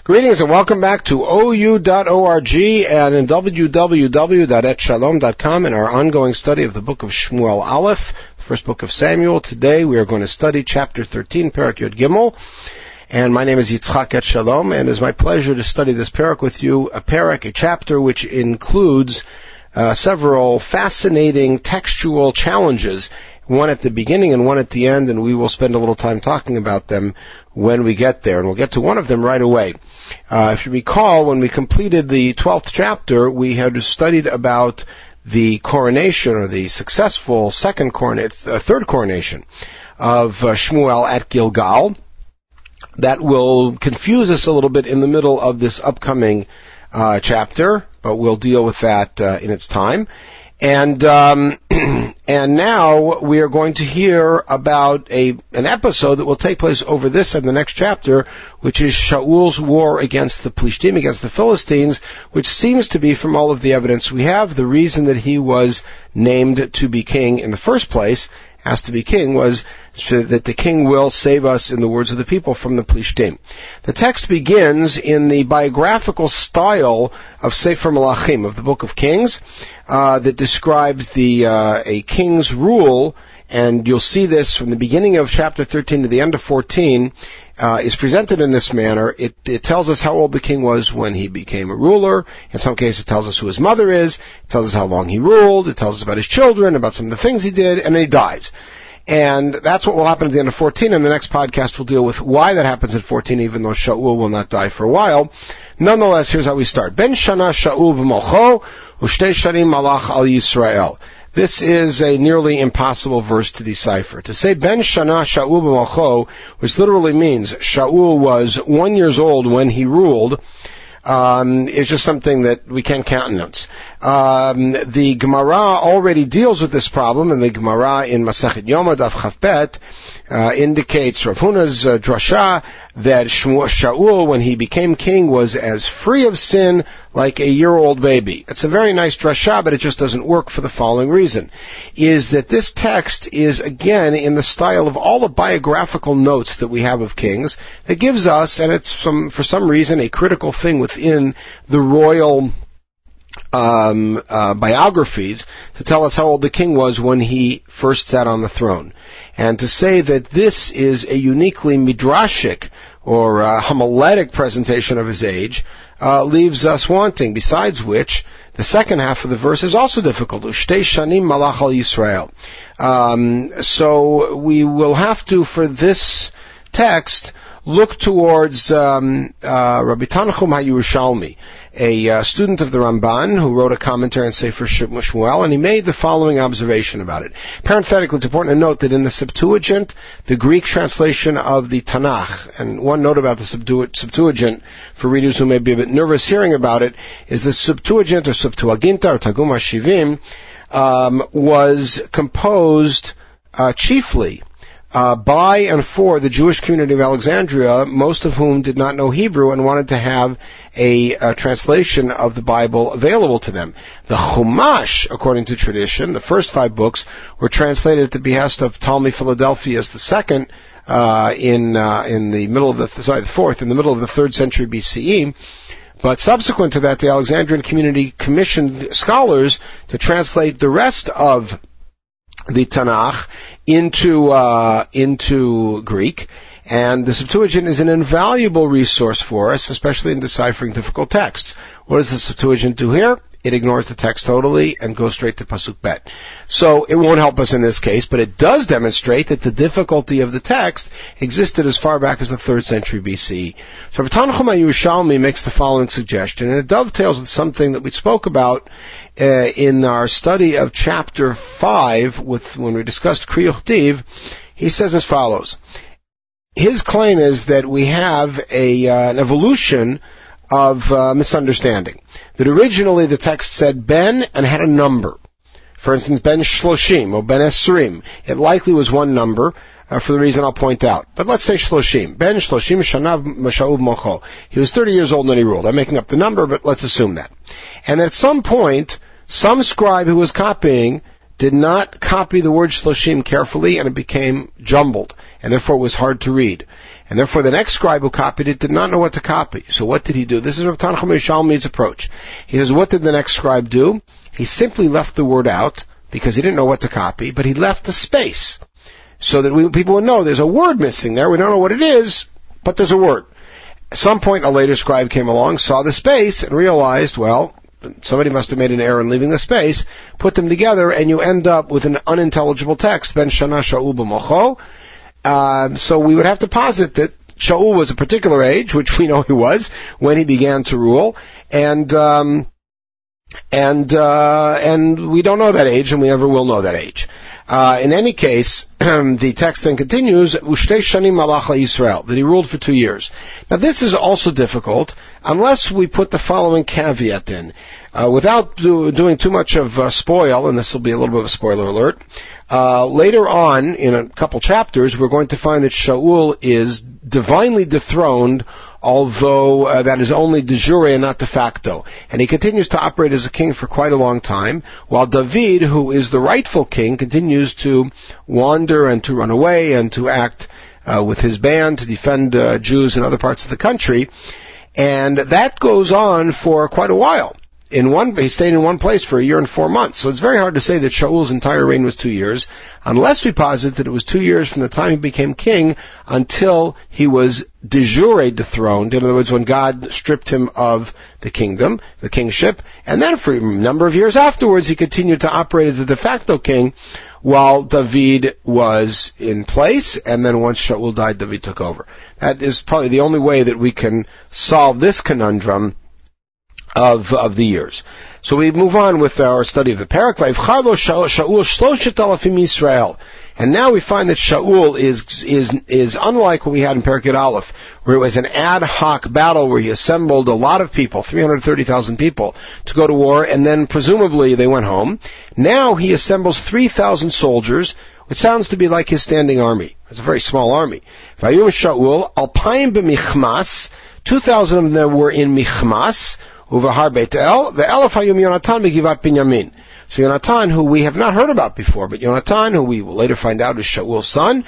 Greetings and welcome back to OU.org and in www.etshalom.com in our ongoing study of the book of Shmuel Aleph, the first book of Samuel. Today we are going to study chapter 13, Perek Yud Gimel. And my name is Yitzchak Etshalom, and it is my pleasure to study this Perek with you, a chapter which includes several fascinating textual challenges, one at the beginning and one at the end, and we will spend a little time talking about them when we get there, and we'll get to one of them right away. If you recall, when we completed the 12th chapter, we had studied about the coronation, or the successful third coronation of Shmuel at Gilgal. That will confuse us a little bit in the middle of this upcoming chapter, but we'll deal with that in its time. And now we are going to hear about an episode that will take place over this and the next chapter, which is Shaul's war against the Plishtim, against the Philistines, which seems to be, from all of the evidence we have, the reason that he was named to be king in the first place, asked to be king, was so that the king will save us, in the words of the people, from the Plishtim. The text begins in the biographical style of Sefer Malachim, of the Book of Kings, that describes a king's rule, and you'll see this from the beginning of chapter 13 to the end of 14, is presented in this manner. It tells us how old the king was when he became a ruler. In some cases it tells us who his mother is, it tells us how long he ruled, it tells us about his children, about some of the things he did, and then he dies. And that's what will happen at the end of 14, and the next podcast will deal with why that happens at 14, even though Shaul will not die for a while. Nonetheless, here's how we start. Ben Shana Shaul v'mocho, u'shtei shanim malach al Yisrael. This is a nearly impossible verse to decipher. To say Ben Shana Shaul b'mocho, which literally means Shaul was 1 year old when he ruled, is just something that we can't countenance. The Gemara already deals with this problem, and the Gemara in Masechet Yoma Daf Chaf Bet indicates Rav Huna's drasha that Shaul, when he became king, was as free of sin like a year-old baby. It's a very nice drasha, but it just doesn't work for the following reason, is that this text is, again, in the style of all the biographical notes that we have of kings, that gives us, and it's for some reason, a critical thing within the royal biographies, to tell us how old the king was when he first sat on the throne. And to say that this is a uniquely midrashic or homiletic presentation of his age leaves us wanting, besides which the second half of the verse is also difficult. Ushtei shanim malach al Yisrael. So we will have to, for this text, look towards Rabbi Tanchum HaYerushalmi, a student of the Ramban who wrote a commentary on Sefer Shmuel, and he made the following observation about it. Parenthetically, it's important to note that in the Septuagint, the Greek translation of the Tanakh, and one note about the Septuagint, for readers who may be a bit nervous hearing about it, is the Septuagint, or Septuaginta, or Targum HaShivim, was composed chiefly by and for the Jewish community of Alexandria, most of whom did not know Hebrew and wanted to have a translation of the Bible available to them. The Chumash, according to tradition, the first 5 books, were translated at the behest of Ptolemy Philadelphus II in the middle of the 3rd century BCE. But subsequent to that, the Alexandrian community commissioned scholars to translate the rest of the Tanakh into Greek, and the Septuagint is an invaluable resource for us, especially in deciphering difficult texts. What does the Septuagint do here? It ignores the text totally and goes straight to Pasuk Bet. So it won't help us in this case, but it does demonstrate that the difficulty of the text existed as far back as the 3rd century BCE. So Rabbi Tanchum HaYerushalmi makes the following suggestion, and it dovetails with something that we spoke about in our study of chapter 5 when we discussed Kriya Chtiv. He says as follows. His claim is that we have an evolution of misunderstanding. That originally the text said Ben and had a number. For instance, Ben Shloshim or Ben Esrim. It likely was one number for the reason I'll point out. But let's say Shloshim. Ben Shloshim Shanav Shaul Mocho. He was 30 years old when he ruled. I'm making up the number, but let's assume that. And at some point, some scribe who was copying did not copy the word Shloshim carefully, and it became jumbled, and therefore it was hard to read. And therefore the next scribe who copied it did not know what to copy. So what did he do? This is Rav Tanchum Yerushalmi's approach. He says, what did the next scribe do? He simply left the word out because he didn't know what to copy, but he left the space so that people would know there's a word missing there. We don't know what it is, but there's a word. At some point, a later scribe came along, saw the space, and realized, well, somebody must have made an error in leaving the space, put them together, and you end up with an unintelligible text, Ben Shana Shaul b'mocho. So we would have to posit that Shaul was a particular age, which we know he was, when he began to rule, and we don't know that age, and we never will know that age. In any case, the text then continues, Ushtei shanim malach Yisrael, that he ruled for 2 years. Now this is also difficult, unless we put the following caveat in. Without doing too much of spoil, and this will be a little bit of a spoiler alert, later on, in a couple chapters, we're going to find that Shaul is divinely dethroned, although that is only de jure and not de facto. And he continues to operate as a king for quite a long time, while David, who is the rightful king, continues to wander and to run away and to act with his band to defend Jews in other parts of the country. And that goes on for quite a while. He stayed in one place for 1 year and 4 months. So it's very hard to say that Shaul's entire reign was 2 years, unless we posit that it was 2 years from the time he became king until he was de jure dethroned. In other words, when God stripped him of the kingdom, the kingship, and then for a number of years afterwards, he continued to operate as a de facto king while David was in place, and then once Shaul died, David took over. That is probably the only way that we can solve this conundrum of the years. So we move on with our study of the parak. And now we find that Shaul is unlike what we had in Parak Yud Aleph, where it was an ad hoc battle where he assembled a lot of people, 330,000 people, to go to war, and then presumably they went home. Now he assembles 3,000 soldiers, which sounds to be like his standing army. It's a very small army. Vayum Shaul, alpayim b'michmas, 2,000 of them were in Michmas, Uvahar Beit El, ve'elef hayum Yonatan b'Givat Binyamin. So Yonatan, who we have not heard about before, but Yonatan, who we will later find out is Shaul's son,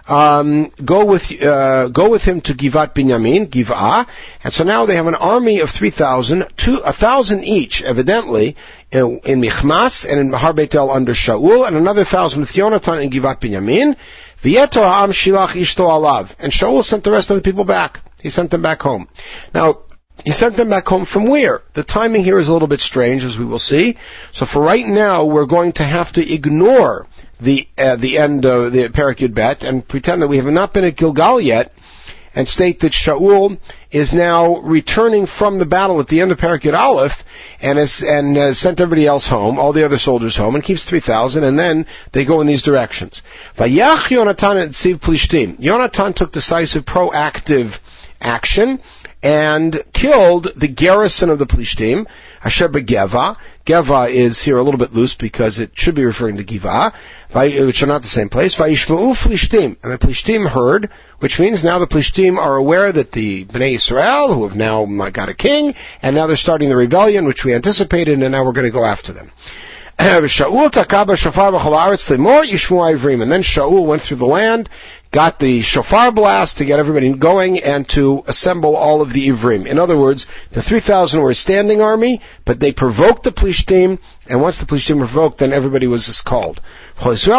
go with him to Givat Binyamin, Giv'ah, and so now they have an army of 3,000, 1,000 each, evidently, in Michmas and in Har Beit El under Shaul, and another 1,000 with Yonatan in Givat Binyamin. V'yetor ha'am shilach ishto alav, and Shaul sent the rest of the people back. He sent them back home. Now, he sent them back home from where? The timing here is a little bit strange, as we will see. So for right now, we're going to have to ignore the end of the Parak Yud Bet and pretend that we have not been at Gilgal yet, and state that Shaul is now returning from the battle at the end of Parak Yud Aleph and has sent everybody else home, all the other soldiers home, and keeps 3,000, and then they go in these directions. Vayach Yonatan et Tziv Plishtim. Yonatan took decisive, proactive action and killed the garrison of the Plishtim, Asher beGeva. Geva is here a little bit loose because it should be referring to Giva, which are not the same place. Vayishma'u Plishtim. And the Plishtim heard, which means now the Plishtim are aware that the Bnei Yisrael, who have now got a king, and now they're starting the rebellion, which we anticipated, and now we're going to go after them. Shaul takaba shofar b'chol haaretz lemor yishmu ivrim. And then Shaul went through the land, got the shofar blast to get everybody going and to assemble all of the Ivrim. In other words, the 3,000 were a standing army, but they provoked the Plishtim, and once the Plishtim were provoked, then everybody was called. But what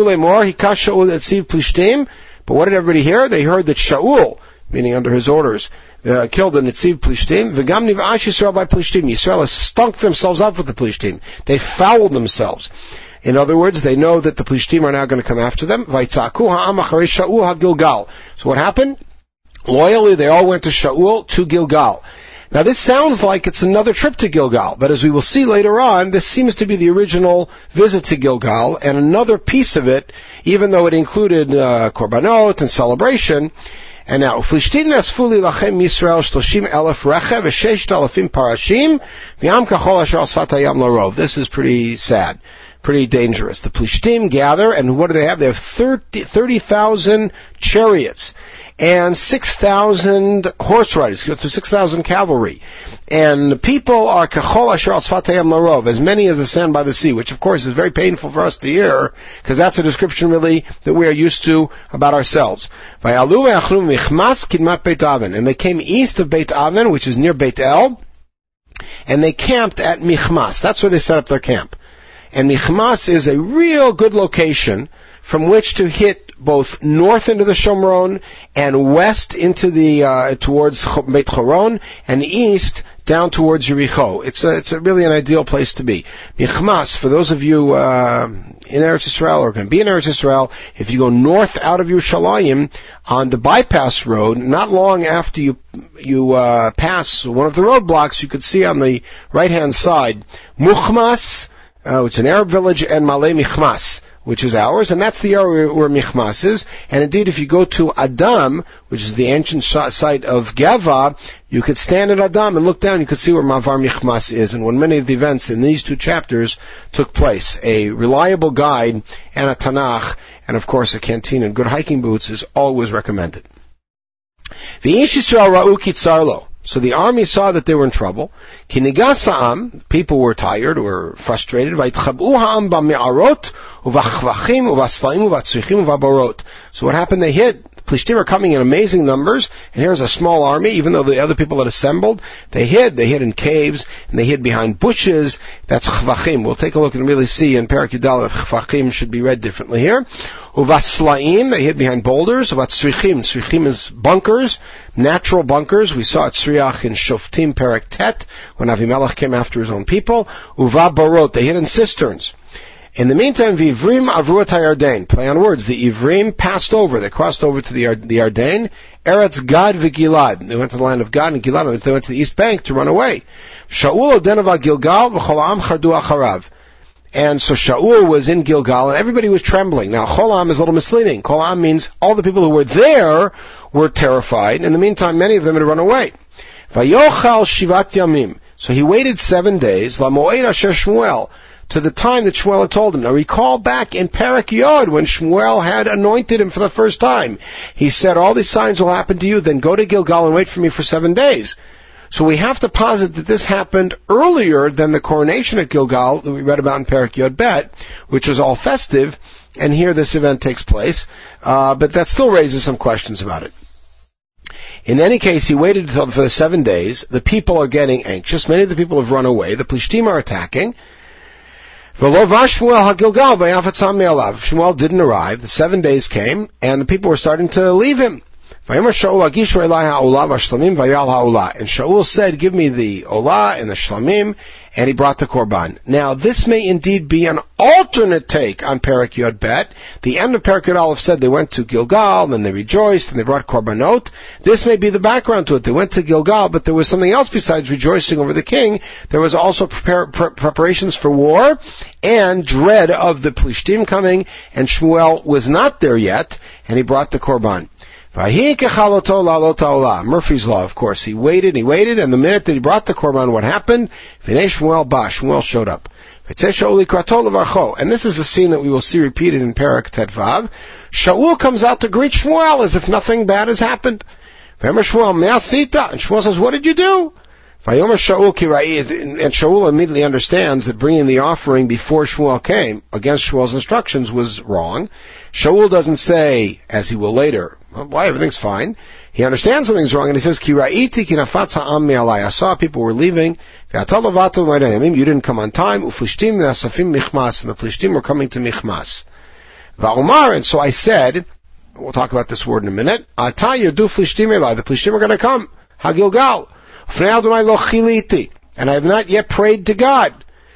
did everybody hear? They heard that Shaul, meaning under his orders, killed the Netziv Plishtim. V'gam niv'ash Yisrael by Plishtim. Yisrael has stunk themselves up with the Plishtim. They fouled themselves. In other words, they know that the Plishtim are now going to come after them. Vaytzaku ha'am acharei Shaul ha'Gilgal. So what happened? Loyally, they all went to Shaul, to Gilgal. Now this sounds like it's another trip to Gilgal, but as we will see later on, this seems to be the original visit to Gilgal, and another piece of it, even though it included korbanot and celebration. And now, Plishtim nasfu lilachem Yisrael 30,000 rechev v6,000 parashim v'yam kachol asher al sfat hayam larov. This is pretty sad. pretty dangerous. The Plishtim gather, and what do they have? They have 30,000 chariots and 6,000 horse riders, 6,000 cavalry. And the people are kachol asher al sfatayam larov, as many as the sand by the sea, which of course is very painful for us to hear, because that's a description really that we are used to about ourselves. And they came east of Beit Aven, which is near Beit El, and they camped at Michmas. That's where they set up their camp. And Michmas is a real good location from which to hit both north into the Shomron and west into the towards Beit Horon, and east down towards Yericho. It's really an ideal place to be. Michmas, for those of you in Eretz Yisrael or going to be in Eretz Yisrael, if you go north out of Yerushalayim on the bypass road, not long after you pass one of the roadblocks, you could see on the right hand side Muchmas, which is an Arab village, and Malay Michmas, which is ours, and that's the area where Michmas is. And indeed, if you go to Adam, which is the ancient site of Geva, you could stand at Adam and look down, you could see where Mavar Michmas is, and when many of the events in these two chapters took place. A reliable guide and a Tanakh, and of course a canteen and good hiking boots is always recommended. V'yish Yisrael ra'u kitzarlo. So the army saw that they were in trouble. Kinigas ha'am, people were tired or frustrated. Vayitchab'u ha'am ba'me'arot uva'chvachim uva'slaim uva'tzrichim uva'barot. So what happened? They hid. The Plishtim are coming in amazing numbers, and here's a small army, even though the other people had assembled. They hid in caves, and they hid behind bushes. That's chvachim. We'll take a look and really see in Perek Yudal if chvachim should be read differently here. Uvaslaim, they hid behind boulders. Uvatzrichim, tzrichim is bunkers, natural bunkers. We saw at Tzriach in Shoftim Perek Tet, when Avimelech came after his own people. Uvabarot, they hid in cisterns. In the meantime, V'ivrim avru et HaYarden. Play on words. The Ivrim passed over. They crossed over to the Yarden. Eretz Gad v'Gilad. They went to the land of Gad and Gilad. They went to the east bank to run away. Shaul odenav Gilgal v'chol ha'am chardu acharav. And so Shaul was in Gilgal, and everybody was trembling. Now, Cholam is a little misleading. Cholam means all the people who were there were terrified. In the meantime, many of them had run away. Vayochal shivat yamim. So he waited 7 days, lamoed asher Shmuel, to the time that Shmuel had told him. Now recall back in Perek Yod when Shmuel had anointed him for the first time. He said, all these signs will happen to you, then go to Gilgal and wait for me for 7 days. So we have to posit that this happened earlier than the coronation at Gilgal that we read about in Perek Yod Bet, which was all festive, and here this event takes place, but that still raises some questions about it. In any case, he waited for the 7 days. The people are getting anxious. Many of the people have run away. The Plishtim are attacking. Shmuel didn't arrive. The 7 days came, and the people were starting to leave him. And Shaul said, give me the Olah and the Shlamim, and he brought the Korban. Now, this may indeed be an alternate take on Perek Yod Bet. The end of Perek Yod Aleph said they went to Gilgal, and then they rejoiced, and they brought Korbanot. This may be the background to it. They went to Gilgal, but there was something else besides rejoicing over the king. There was also preparations for war, and dread of the Plishtim coming, and Shmuel was not there yet, and he brought the Korban. Murphy's Law, of course. He waited, and the minute that he brought the Korban, what happened? Shmuel showed up. And this is a scene that we will see repeated in Perek Tetvav. Shaul comes out to greet Shmuel as if nothing bad has happened. And Shmuel says, what did you do? And Shaul immediately understands that bringing the offering before Shmuel came, against Shmuel's instructions, was wrong. Shaul doesn't say, as he will later, why, everything's fine. He understands something's wrong, and he says, I saw people were leaving. You didn't come on time. And the Plishtim were coming to Michmas. And so I said, we'll talk about this word in a minute, the Plishtim are going to come. Hagilgal. And I have not yet prayed to God.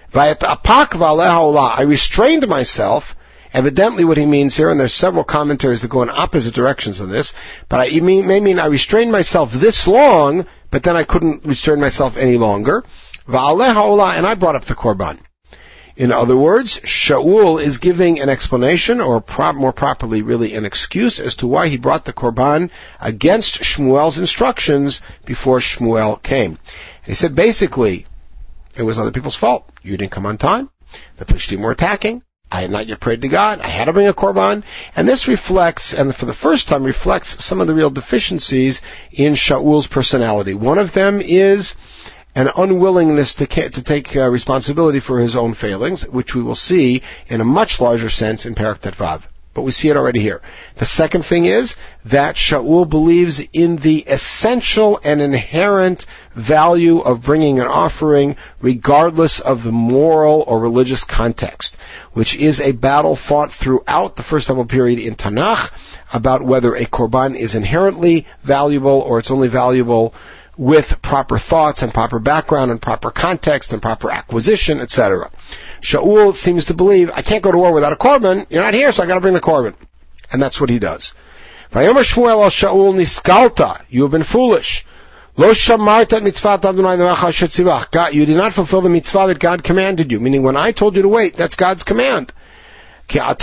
I restrained myself. Evidently what he means here, and there's several commentaries that go in opposite directions on this, but it may mean I restrained myself this long, but then I couldn't restrain myself any longer. And I brought up the Korban. In other words, Shaul is giving an explanation, or more properly really an excuse, as to why he brought the Korban against Shmuel's instructions before Shmuel came. And he said basically, it was other people's fault. You didn't come on time. The Plishtim were attacking. I had not yet prayed to God. I had to bring a korban. And this reflects, and for the first time reflects, some of the real deficiencies in Shaul's personality. One of them is an unwillingness to take responsibility for his own failings, which we will see in a much larger sense in Perek Tet Vav. But we see it already here. The second thing is that Shaul believes in the essential and inherent value of bringing an offering regardless of the moral or religious context, which is a battle fought throughout the first temple period in Tanakh about whether a korban is inherently valuable or it's only valuable with proper thoughts and proper background and proper context and proper acquisition, etc. Shaul seems to believe, I can't go to war without a korban. You're not here, so I got to bring the korban. And that's what he does. Vayomer Shmuel al Shaul niskalta. You have been foolish. Lo shamarta mitzvat Adonai Levacha asher tzivach. God, you did not fulfill the mitzvah that God commanded you. Meaning, when I told you to wait, that's God's command. God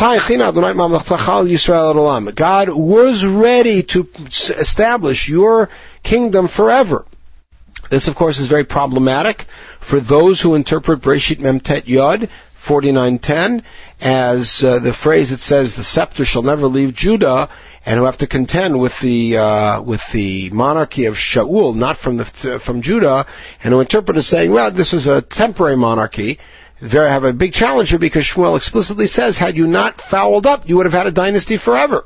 was ready to establish your kingdom forever. This, of course, is very problematic for those who interpret Breshit Memtet Yod 49:10 as the phrase that says the scepter shall never leave Judah, and who have to contend with the monarchy of Shaul, not from Judah, and who interpret as saying, well, this was a temporary monarchy. Have a big challenge here because Shmuel explicitly says, had you not fouled up, you would have had a dynasty forever.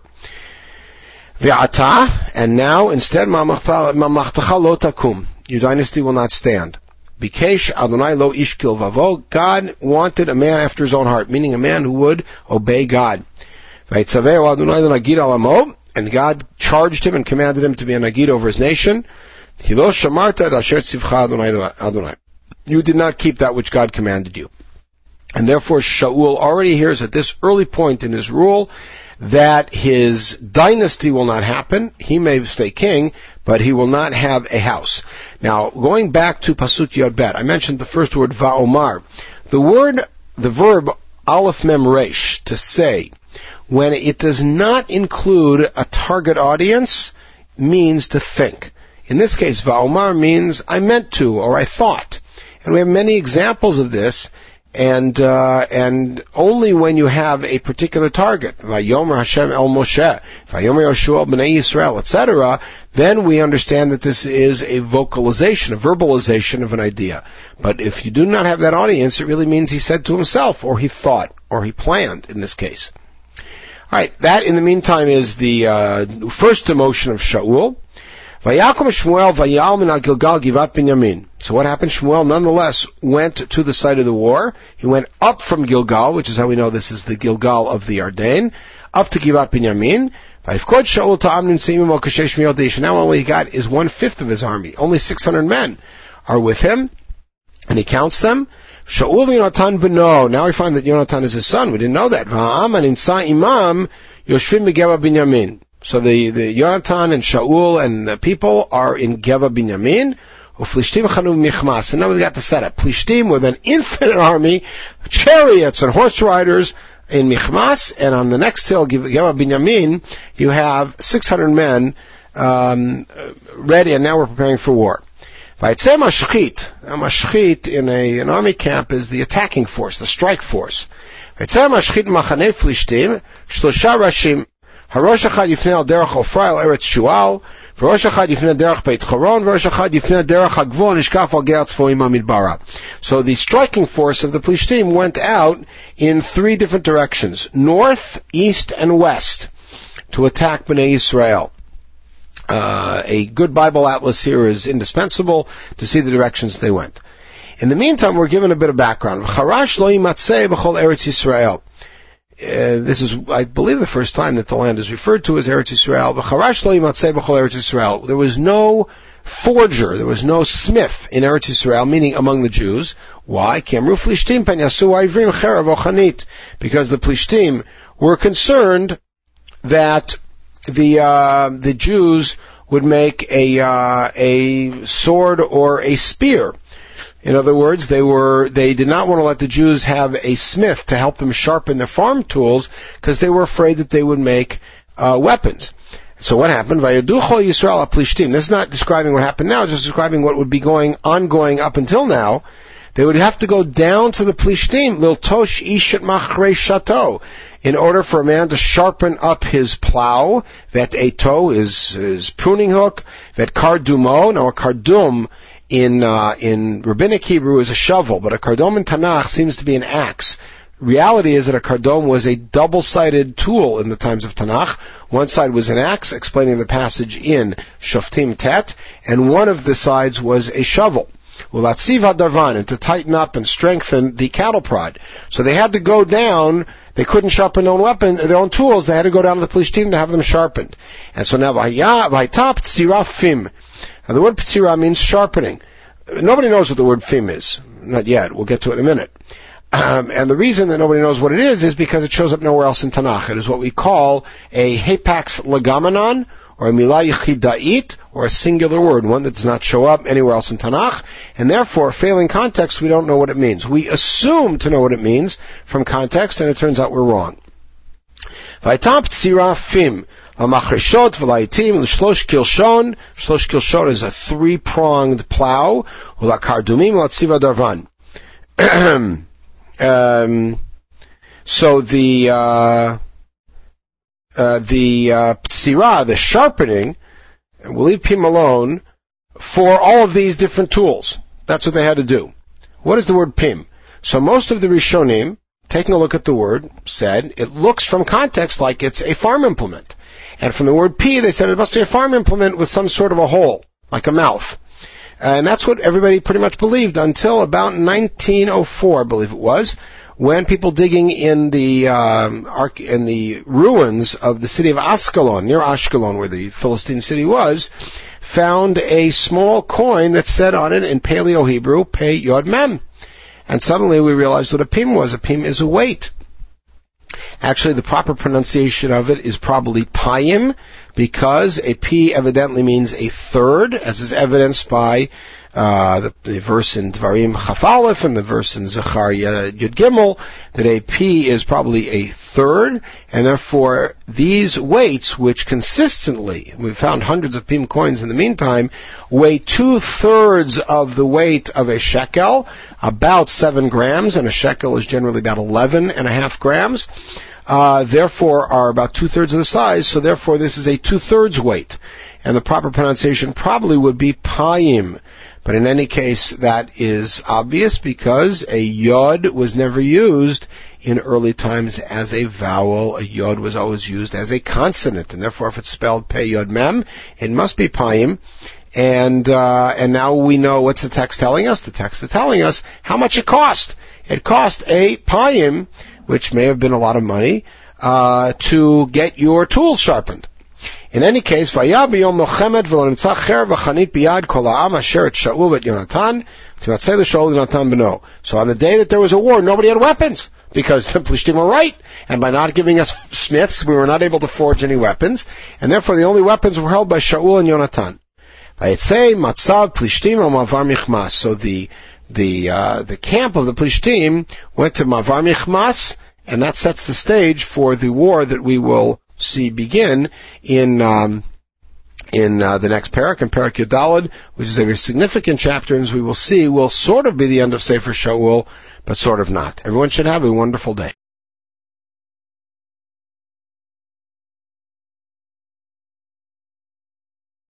Ve'ata, and now instead, mamlachtecha lo takum. Your dynasty will not stand. Bikesh Adonai lo ish kilvavo. God wanted a man after his own heart, meaning a man who would obey God. Ve'itzaveu Adonai l'nagid alamo, and God charged him and commanded him to be a nagid over his nation. Hilo shamarta asher tzivcha Adonai. You did not keep that which God commanded you. And therefore Shaul already hears at this early point in his rule that his dynasty will not happen. He may stay king, but he will not have a house. Now, going back to Pasuk Yod Bet, I mentioned the first word, Va'omar. The verb, Aleph Mem Resh, to say, when it does not include a target audience, means to think. In this case, Va'omar means I meant to, or I thought. And we have many examples of this, and only when you have a particular target, Vayomer Hashem el Moshe, Vayomer Yoshua el Bnei Yisrael, etc., then we understand that this is a vocalization, a verbalization of an idea. But if you do not have that audience, it really means he said to himself, or he thought, or he planned in this case. Alright, that in the meantime is the first emotion of Shaul. Vayakom Shmuel vayal min Gilgal Givat Binyamin. So what happened? Shmuel nonetheless went to the site of the war. He went up from Gilgal, which is how we know this is the Gilgal of the Yarden, up to Givat Binyamin. Vayifkod Shaul ta'amnim seimim al kashesh miyodesh. Now all he got is 1/5 of his army. Only 600 men are with him, and he counts them. Shaul v'Yonatan b'no. Now we find that Yonatan is his son. We didn't know that. Va'am and insa imam yoshvim b'Geva Binyamin. So the Yonatan and Shaul and the people are in Geva Binyamin. Uflishtim chanu michmas. And now we've got the setup. Plishtim with an infinite army, chariots and horse riders in Michmas, and on the next hill, Geva Binyamin, you have 600 men ready, and now we're preparing for war. Vaytzeh mashchit. Now mashchit in an army camp is the attacking force, the strike force. Vaytzeh mashchit machanei Plishtim, shlosha rashim. Harosh echad yifnei al derech Ofra el Eretz Shual, v'rosh echad yifnei derech Beit Choron, v'rosh echad yifnei derech Hagvon nishkaf al ger tzfoim hamidbara. So the striking force of the Plishtim went out in 3 different directions, north, east, and west, to attack Bnei Yisrael. A good Bible atlas here is indispensable to see the directions they went. In the meantime, we're given a bit of background. Charash lo yimatzeh b'chol Eretz Yisrael. This is, I believe, the first time that the land is referred to as Eretz Yisrael. V'charash lo yimatzeh b'chol Eretz Yisrael. There was no forger, there was no smith in Eretz Yisrael, meaning among the Jews. Why? Because the Plishtim were concerned that the Jews would make a sword or a spear. In other words, they did not want to let the Jews have a smith to help them sharpen their farm tools because they were afraid that they would make weapons. So what happened? Vayaducho Yisrael Plishtim. This is not describing what happened now, just describing what would be ongoing up until now. they would have to go down to the Plishtim, Liltosh Ishet Machrei Shato, in order for a man to sharpen up his plow. Vet Eto is pruning hook. Vet Kardumo, now a kardum in rabbinic Hebrew is a shovel, but a kardom in Tanakh seems to be an axe. Reality is that a kardom was a double-sided tool in the times of Tanakh. One side was an axe, explaining the passage in Shoftim Tet, and one of the sides was a shovel. Ulatziv hadarvan, and to tighten up and strengthen the cattle prod. So they had to go down. They couldn't sharpen their own tools. They had to go down to the Plishtim to have them sharpened. And so now, v'hayta p'tzira fim. Now the word p'tzira means sharpening. Nobody knows what the word fim is. Not yet. We'll get to it in a minute. And the reason that nobody knows what it is because it shows up nowhere else in Tanakh. It is what we call a hapax legamenon, or a milah yichidait, or a singular word, one that does not show up anywhere else in Tanakh, and therefore, failing context, we don't know what it means. We assume to know what it means from context, and it turns out we're wrong. V'aytam p'tzira fim, l'machreshot v'layitim l'shlosh kilshon. Shlosh kilshon is a three-pronged plow, u'lakardumim l'tziva darvan. So the p'tzira, the sharpening, and we'll leave pim alone, for all of these different tools. That's what they had to do. What is the word pim? So most of the Rishonim, taking a look at the word, said it looks from context like it's a farm implement. And from the word pi, they said it must be a farm implement with some sort of a hole, like a mouth. And that's what everybody pretty much believed until about 1904, I believe it was, when people digging in the ruins of the city of Ashkelon, near Ashkelon, where the Philistine city was, found a small coin that said on it in Paleo Hebrew, Pei Yod Mem. And suddenly we realized what a pim was. A pim is a weight. Actually, the proper pronunciation of it is probably payim, because a pi evidently means a third, as is evidenced by the verse in Dvarim Chaf Aleph and the verse in Zechariah Yud Gimel, that a pi is probably a third, and therefore these weights, which consistently, we've found hundreds of pim coins in the meantime, weigh 2/3 of the weight of a shekel, about 7 grams, and a shekel is generally about 11.5 grams. Therefore are about 2/3 of the size, so therefore this is a 2/3 weight. And the proper pronunciation probably would be payim. But in any case, that is obvious because a yod was never used in early times as a vowel. A yod was always used as a consonant, and therefore if it's spelled pei yod mem, it must be payim. And now we know what's the text telling us. The text is telling us how much it cost. It cost a payim, which may have been a lot of money, to get your tools sharpened. In any case, so on the day that there was a war, nobody had weapons, because the Plishtim were right, and by not giving us smiths, we were not able to forge any weapons, and therefore the only weapons were held by Shaul and Yonatan. So the camp of the Plishtim went to Mavar Michmas, and that sets the stage for the war that we will see begin in the next parak, in Parak Yudalad, which is a very significant chapter, and as we will see, will sort of be the end of Sefer Shaul, but sort of not. Everyone should have a wonderful day.